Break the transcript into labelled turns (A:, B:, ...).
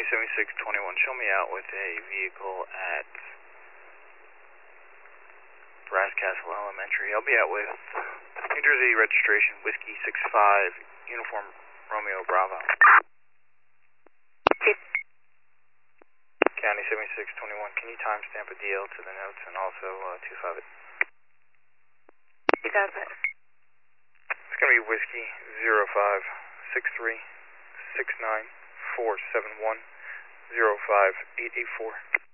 A: County 7621, show me out with a vehicle at Brass Castle Elementary. I'll be out with New Jersey registration, Whiskey 65, Uniform Romeo Bravo. County 7621, can you timestamp a DL to the notes and also 25 it?
B: 2000.
A: It's going to be Whiskey 056369 471 05884.